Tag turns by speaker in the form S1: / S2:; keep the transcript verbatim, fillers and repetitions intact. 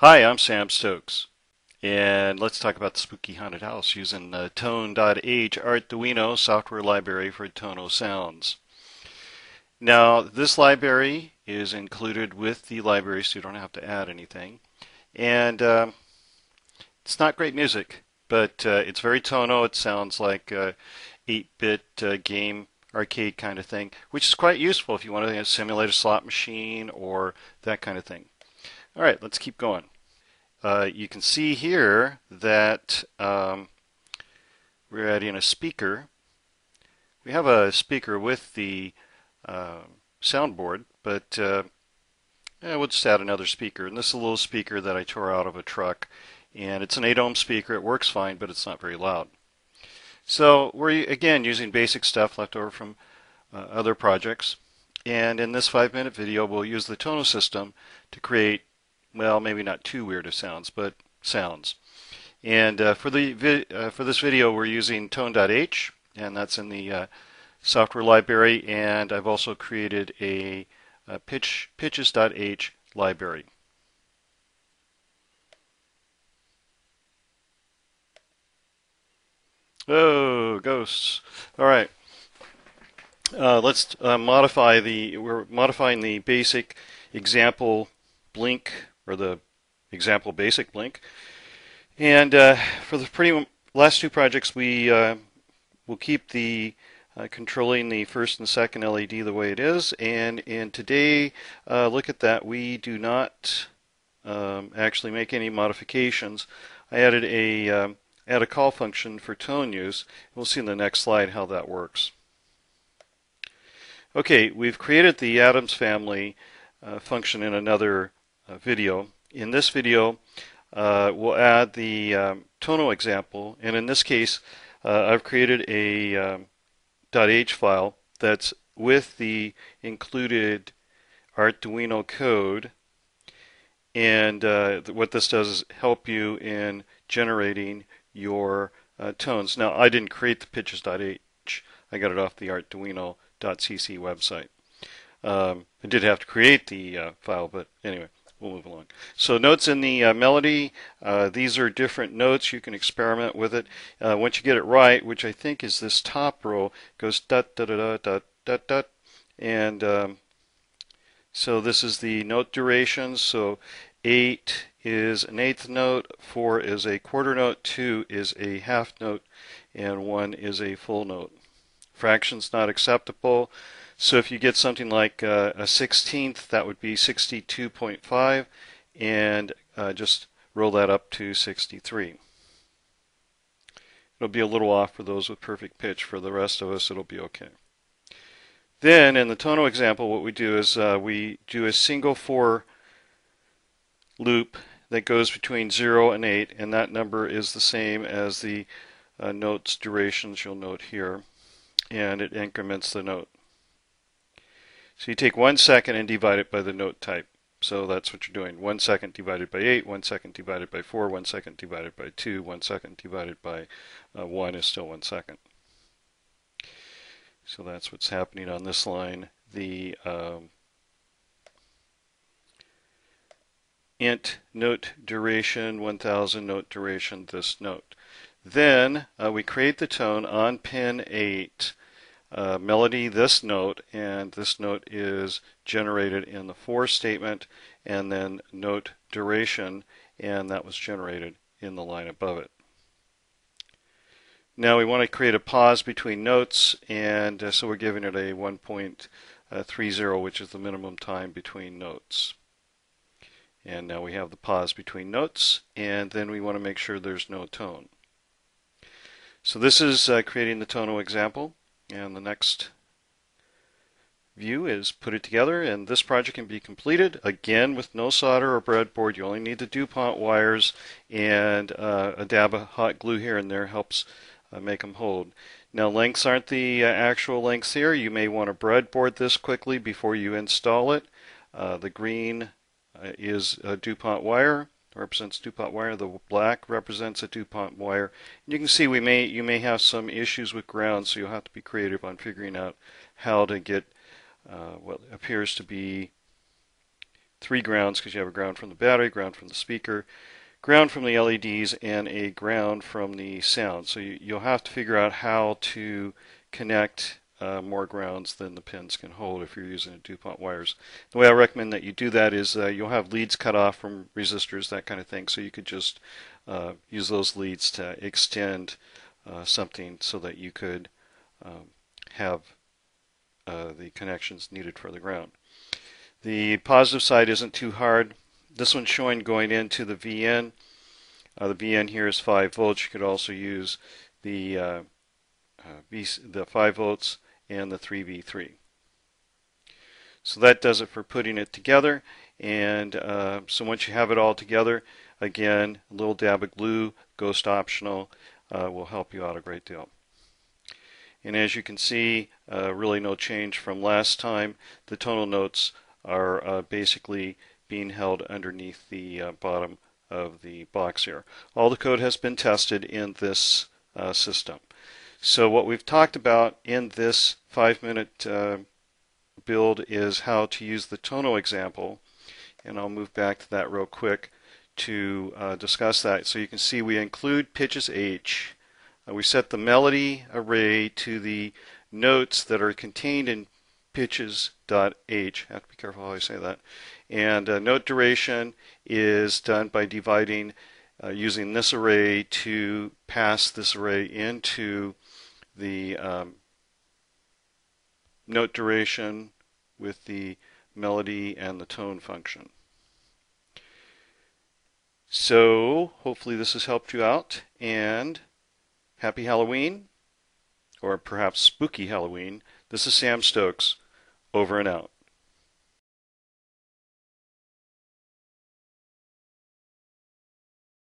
S1: Hi, I'm Sam Stokes, and let's talk about the Spooky Haunted House using the Tone.age Arduino software library for tonal sounds. Now, this library is included with the library, so you don't have to add anything. And um, it's not great music, but uh, it's very tonal. It sounds like a eight-bit uh, game arcade kind of thing, which is quite useful if you want to you know, simulate a slot machine or that kind of thing. All right, let's keep going. Uh, you can see here that um, we're adding a speaker. We have a speaker with the uh, soundboard, but uh, yeah, we'll just add another speaker. And this is a little speaker that I tore out of a truck. And it's an eight ohm speaker. It works fine, but it's not very loud. So we're, again, using basic stuff left over from uh, other projects. And in this five minute video, we'll use the tonal system to create, well, maybe not too weird of sounds, but sounds. And uh, for the uh, for this video, we're using Tone.h, and that's in the uh, software library. And I've also created a, a pitch pitches.h library. Oh, ghosts! All right, uh, let's uh, modify the. We're modifying the basic example blink or the example basic blink. And uh, for the pretty last two projects, we uh, will keep the uh, controlling the first and second L E D the way it is. And in today, uh, look at that, we do not um, actually make any modifications. I added a um, add a call function for tone use. We'll see in the next slide how that works. Okay, we've created the Adams family uh, function in another uh, video. In this video, uh, we'll add the um, tonal example, and in this case, uh, I've created a um, .h file that's with the included Arduino code, and uh, what this does is help you in generating your uh, tones. Now, I didn't create the pitches.h. I got it off the arduino.cc website. Um, I did have to create the uh, file, but anyway, we'll move along. So notes in the uh, melody, uh, these are different notes. You can experiment with it. Uh, once you get it right, which I think is this top row, goes dot dot dot dot dot dot, and um, so this is the note duration. So eight is an eighth note, four is a quarter note, two is a half note, and one is a full note. Fractions not acceptable. So if you get something like uh, a sixteenth, that would be sixty-two point five, and uh, just roll that up to sixty-three. It'll be a little off for those with perfect pitch. For the rest of us, it'll be okay. Then in the tonal example, what we do is uh, we do a single for loop that goes between zero and eight, and that number is the same as the uh, notes durations you'll note here, and it increments the note. So you take one second and divide it by the note type. So that's what you're doing. One second divided by eight, one second divided by four, one second divided by two, one second divided by uh, one is still one second. So that's what's happening on this line. The um, int note duration, one thousand note duration, this note. Then uh, we create the tone on pin eight. Uh, melody this note, and this note is generated in the for statement, and then note duration, and that was generated in the line above it. Now we want to create a pause between notes, and uh, so we're giving it a one point three zero, which is the minimum time between notes. And now we have the pause between notes, and then we want to make sure there's no tone. So this is uh, creating the tonal example. And the next view is put it together, and this project can be completed again with no solder or breadboard. You only need the DuPont wires, and uh, a dab of hot glue here and there helps uh, make them hold. Now, lengths aren't the uh, actual lengths here. You may want to breadboard this quickly before you install it. Uh, the green uh, is a DuPont wire. Represents DuPont wire. The black represents a DuPont wire. And you can see we may you may have some issues with ground, so you'll have to be creative on figuring out how to get uh, what appears to be three grounds because you have a ground from the battery, ground from the speaker, ground from the L E Ds, and a ground from the sound. So you, you'll have to figure out how to connect uh, more grounds than the pins can hold if you're using DuPont wires. The way I recommend that you do that is uh, you'll have leads cut off from resistors, that kind of thing. So you could just uh, use those leads to extend uh, something so that you could um, have uh, the connections needed for the ground. The positive side isn't too hard. This one's showing going into the V N. Uh, the V N here is five volts. You could also use the uh, uh, v, the five volts and the three V three. So that does it for putting it together. And uh, so once you have it all together, again, a little dab of glue, ghost optional, uh, will help you out a great deal. And as you can see, uh, really no change from last time. The tonal notes are uh, basically being held underneath the uh, bottom of the box here. All the code has been tested in this uh, system. So what we've talked about in this five minute uh, build is how to use the Tono example, and I'll move back to that real quick to uh, discuss that. So you can see we include pitches H. Uh, we set the melody array to the notes that are contained in pitches.h. I have to be careful how I say that. And uh, note duration is done by dividing uh, using this array to pass this array into the um, note duration with the melody and the tone function. So hopefully this has helped you out, and happy Halloween, or perhaps spooky Halloween. This is Sam Stokes, over and out.